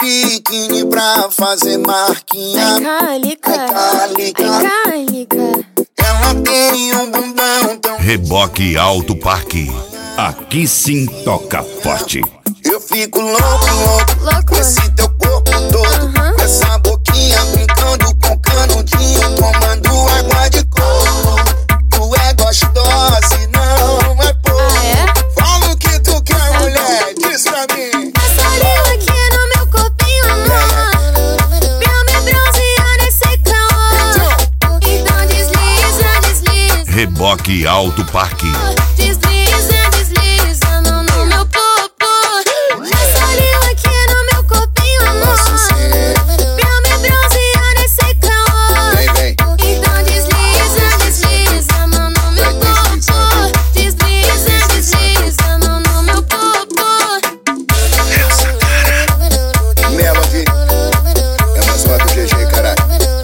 biquíni pra fazer marquinha. Ela tem um bundão tão... Reboque Alto Parque. Aqui sim toca forte. Eu fico louco com esse teu corpo todo, com essa boquinha brincando com canudinho, tomando água de coco. Tu é gostosa e não é pouco. Fala o que tu quer, mulher, diz pra mim. Essa língua aqui no meu corpinho, amor, pra me bronzear nesse calor. Então desliza. Reboque Alto Parque. Desliza, mão no meu popô. Essa língua aqui no meu corpinho, amor, pra me bronzear nesse calor. Vem. Então desliza, mão no meu popô. Desliza, mão no meu popô. Melody é mais uma do GG, caralho.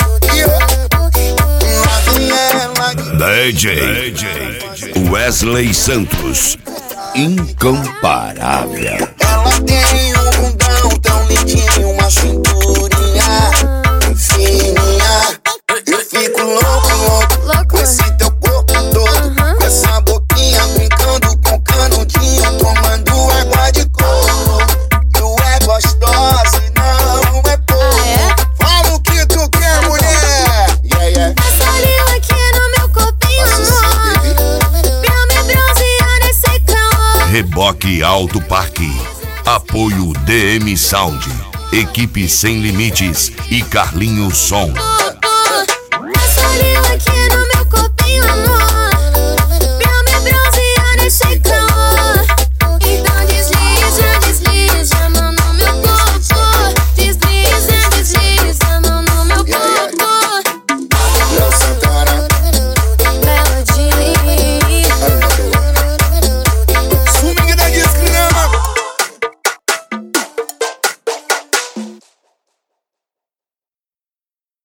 DJ Wesley Santos. Incomparável. Ela tem um bundão tão lindinho, uma cinturinha fininha. Eu fico louco com esse teu corpo todo, com essa boquinha brincando com canudinho, tomando água de coco. Tu é gostosa e não é pouco. Fala o que tu quer, mulher. Essa língua aqui no meu corpinho, amor, pra me bronzear nesse calor. Reboque Alto Parque. Apoio DM Sound. Equipe Sem Limites e Carlinhos Som.